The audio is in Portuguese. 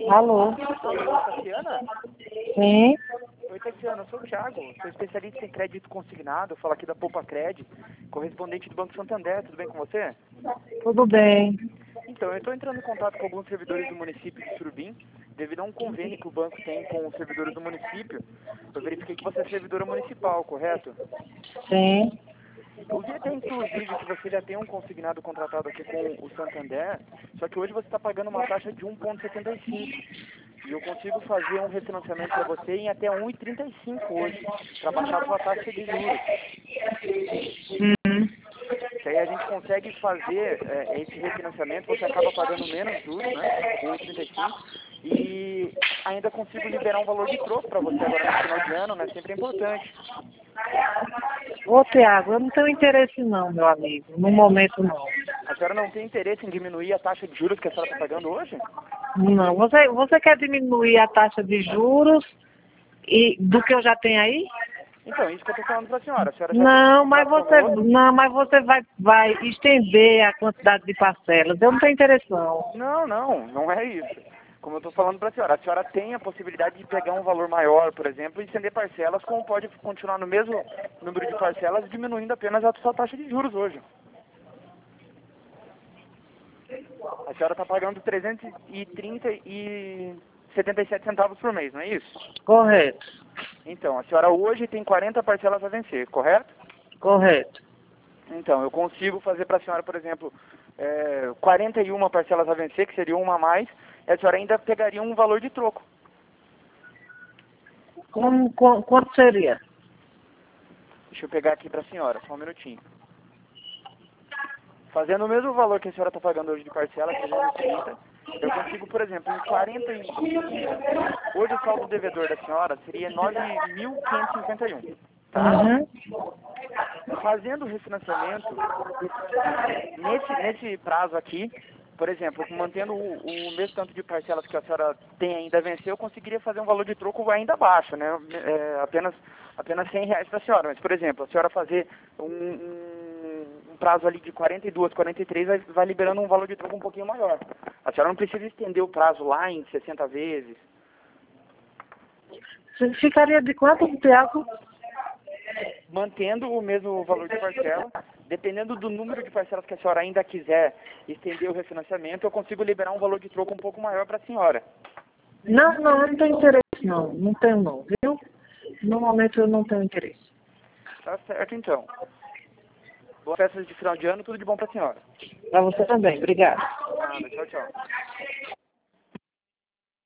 Alô? Alô, Tatiana? Sim, Oi, Tatiana, eu sou o Thiago, sou especialista em crédito consignado, falo aqui da Poupa Cred, correspondente do Banco Santander, tudo bem com você? tudo bem. Então, eu estou entrando em contato com alguns servidores do município de Surubim, devido a um convênio que o banco tem com os servidores do município. Eu verifiquei que você é servidora municipal, correto? Sim. Eu vi até, inclusive, que você já tem um consignado contratado aqui com o Santander, só que hoje você está pagando uma taxa de 1,75. E eu consigo fazer um refinanciamento para você em até 1,35 hoje, para baixar a sua taxa de juros. Uhum. Que aí a gente consegue fazer esse refinanciamento, você acaba pagando menos juros, né? 1,35. E ainda consigo liberar um valor de troco para você agora no final de ano, né? Sempre é importante. Ô, Tiago, eu não tenho interesse não, meu amigo. No momento não. A senhora não tem interesse em diminuir a taxa de juros que a senhora está pagando hoje? Não. Você quer diminuir a taxa de juros e do que eu já tenho aí? Então, isso que eu estou falando para a senhora. A senhora já tem um Não, contrato conosco? mas você vai estender a quantidade de parcelas. Eu não tenho interesse não. Não é isso. Como eu estou falando para a senhora tem a possibilidade de pegar um valor maior, por exemplo, e estender parcelas, como pode continuar no mesmo número de parcelas, diminuindo apenas a sua taxa de juros hoje. A senhora está pagando 330,77 centavos por mês, não é isso? Correto, Então, a senhora hoje tem 40 parcelas a vencer, correto? correto. Então, eu consigo fazer para a senhora, por exemplo, 41 parcelas a vencer, que seria uma a mais, e a senhora ainda pegaria um valor de troco. Quanto seria? Deixa eu pegar aqui para a senhora, só um minutinho. Fazendo o mesmo valor que a senhora está pagando hoje de parcela, 330, eu consigo, por exemplo, em 40 e... Hoje o saldo devedor da senhora seria 9.551, tá? Uhum. Fazendo o refinanciamento, nesse prazo aqui, por exemplo, mantendo o mesmo tanto de parcelas que a senhora tem ainda a vencer, eu conseguiria fazer um valor de troco ainda baixo, né? Apenas R$ 100 para a senhora. Mas, por exemplo, a senhora fazer um prazo ali de 42, 43, vai liberando um valor de troco um pouquinho maior. A senhora não precisa estender o prazo lá em 60 vezes. Ficaria de quanto, Tiago? Mantendo o mesmo valor de parcela, dependendo do número de parcelas que a senhora ainda quiser estender o refinanciamento, eu consigo liberar um valor de troco um pouco maior para a senhora. Não, eu não tenho interesse não. Não tenho não, viu? No momento eu não tenho interesse. Tá certo, então. Boas festas de final de ano, tudo de bom para a senhora. Para você também, obrigada. Nada, tchau, tchau.